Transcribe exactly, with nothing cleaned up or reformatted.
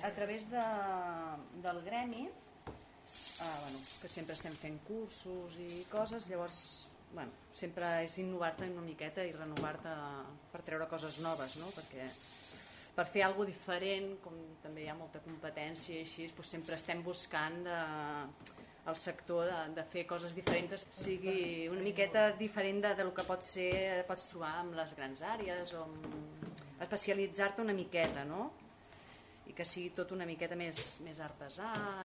a través de, del gremi, eh, bueno, que sempre estem fent cursos i coses, llavors bueno, sempre és innovar-te una miqueta i renovar-te per treure coses noves, no? Perquè per fer alguna cosa diferent, com també hi ha molta competència i així, doncs sempre estem buscant de, el sector de, de fer coses diferents, sigui una miqueta diferent de, de lo que pot ser, pots trobar amb les grans àrees, o especialitzar-te una miqueta, no? I que sigui tot una miqueta més, més artesà.